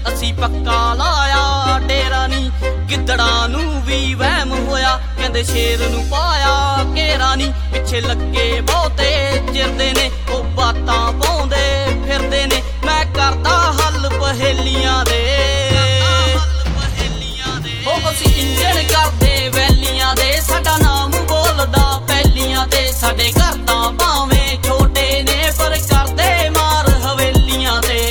ਅਸੀਂ ਪੱਕਾ ਲਾਇਆ ਡੇਰਾ ਨੀ। ਗਿੱਦੜਾਂ ਨੂੰ ਵੀ ਵਹਿਮ ਹੋਇਆ, ਕਹਿੰਦੇ ਸ਼ੇਰ ਨੂੰ ਪਾਇਆ ਘੇਰਾ ਨੀ। ਪਿੱਛੇ ਲੱਗੇ ਬਹੁਤੇ ਚਿਰਦੇ ਨੇ, ਉਹ ਬਾਤਾਂ ਪਾਉਂਦੇ ਫਿਰਦੇ ਨੇ। ਮੈਂ ਕਰਦਾ ਹੱਲ ਪਹੇਲੀਆਂ ਦੇ, ਉਹ ਅਸੀਂ ਇੰਜਣ ਕਰਦੇ ਵੈਲੀਆਂ ਦੇ। ਸਾਡਾ ਨਾਮ ਬੋਲਦਾ ਪਹਿਲੀਆਂ ਤੇ, ਸਾਡੇ ਘਰ ਤਾਂ ਭਾਵੇਂ ਛੋਟੇ ਨੇ ਪਰ ਕਰਦੇ ਮਾਰ ਹਵੇਲੀਆਂ ਤੇ।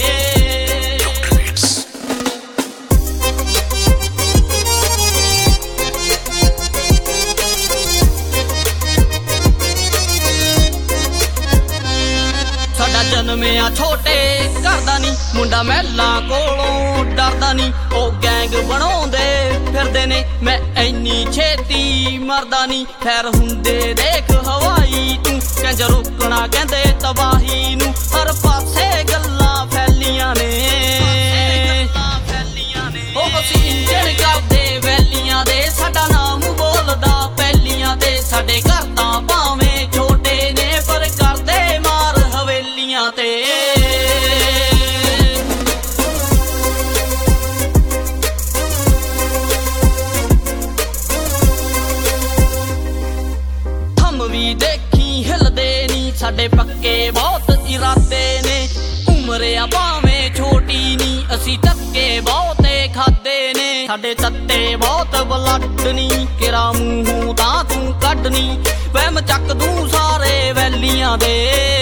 ਸਾਡਾ ਜਨਮਿਆ ਛੋਟੇ ਘਰ ਦਾ ਨੀ, ਮੁੰਡਾ ਮਹਿਲਾਂ ਕੋਲੋਂ ਡਰਦਾ ਨੀ। ਉਹ ਗੈਂਗ ਬਣਾਉਂਦੇ ਫਿਰਦੇ ਨੇ, ਮੈਂ ਐਨੀ ਛੇਤੀ ਮਰਦਾ ਨੀ। ਖੈਰ ਹੁੰਦੇ ਦੇਖ ਹਵਾਈ ਤੂੰ, ਕੰਜ ਰੁਕਣਾ ਕਹਿੰਦੇ ਤਬਾਹੀ ਨੂੰ। ਹਰ ਪਾਸੇ ਗੱਲਾਂ ਫੈਲੀਆਂ ਨੇ, ਉਹ ਅਸੀਂ ਇੰਜਣ ਕਰਦੇ ਵੈਲੀਆਂ ਦੇ। ਸਾਡਾ ਨਾਮ ਬੋਲਦਾ ਪਹਿਲੀਆਂ ਤੇ, ਸਾਡੇ ਘਰ ਤਾਂ ਭਾਵੇਂ ਛੋਟੇ ਨੇ ਪਰ ਕਰਦੇ ਮਾਰ ਹਵੇਲੀਆਂ ਤੇ। ਵੀ ਦੇਖੀ ਹਿਲਦੇ ਨੀ, ਸਾਡੇ ਪੱਕੇ ਬਹੁਤ ਇਰਾਦੇ ਨੇ। ਉਮਰ ਆ ਭਾਵੇਂ ਛੋਟੀ ਨੀ, ਅਸੀਂ ਧੱਕੇ ਬਹੁਤੇ ਖਾਦੇ ਨੇ। ਸਾਡੇ ਤੱਤੇ ਬਹੁਤ ਬਲੱਡ ਨੀ, ਕਿਰਾ ਮੂੰਹੋਂ ਤਾਂ ਤੂੰ ਕੱਢਨੀ। ਵਹਿਮ ਚੱਕ ਦੂੰ ਸਾਰੇ ਵੈਲੀਆਂ ਦੇ,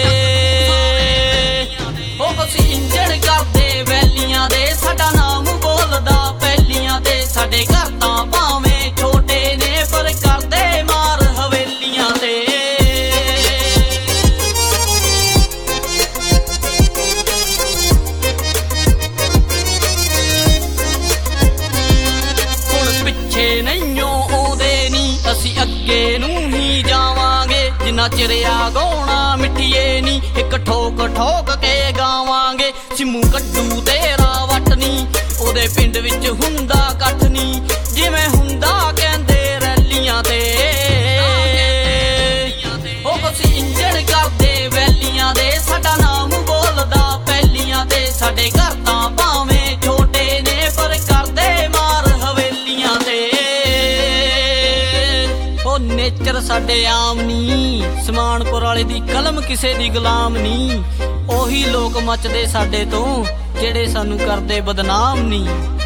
ਉਹ ਅਸੀਂ ਇੰਜਣ ਕਰਦੇ ਵੈਲੀਆਂ ਦੇ। ਸਾਡਾ ਨਾਮ ਬੋਲਦਾ ਪਹਿਲੀਆਂ ਤੇ, ਸਾਡੇ ਘਰ ਤਾਂ ਭਾਵੇਂ ਛੋਟੇ ਨੇ ਪਰ ਕਰਦੇ ਮਾਰ ਹਵੇਲੀਆਂ ਤੇ। ਹੁਣ ਪਿੱਛੇ ਨਹੀਂਓ ਆਉਂਦੇ ਨੀ, ਅਸੀਂ ਅੱਗੇ ਨੂੰ ਹੀ ਜਾਵਾਂਗੇ। ਜਿੰਨਾ ਚਿਰ ਆ ਗਾਉਣਾ ਮਿੱਠੀਏ ਨੀ, ਇੱਕ ਠੋਕ ਠੋਕ ਕੇ ਗਾਵਾਂਗੇ। ਸਿੰਮੂ ਕੱਢੂ ਤੇਰਾ ਵੱਟ ਨੀ, ਉਹਦੇ ਪਿੰਡ ਵਿੱਚ ਹੁੰਦਾ ਇਕੱਠ ਨੀ। ਜਿਵੇਂ ਹੁੰਦਾ ਕਹਿੰਦੇ ਰੈਲੀਆਂ ਤੇ, ਉਹ ਅਸੀਂ ਇੰਜਣ ਕਰਦੇ ਵੈਲੀਆਂ ਦੇ। ਸਾਡਾ ਨਾਮ ਬੋਲਦਾ ਪਹਿਲੀਆਂ ਤੇ, ਸਾਡੇ ਘਰ ਤਾਂ ਭਾਵੇਂ ਛੋਟੇ ਨੇ ਪਰ ਕਰਦੇ ਮਾਰ ਹਵੇਲੀਆਂ ਤੇ। ਉਹ ਨੇਚਰ ਸਾਡੇ ਆਮ ਨੀ, ਸਮਾਨਪੁਰ ਵਾਲੇ ਦੀ ਕਲਮ ਕਿਸੇ ਦੀ ਗੁਲਾਮ ਨੀ। ਉਹੀ ਲੋਕ ਮੱਚਦੇ ਸਾਡੇ ਤੋਂ, ਜਿਹੜੇ ਸਾਨੂੰ ਕਰਦੇ ਬਦਨਾਮ ਨੀ।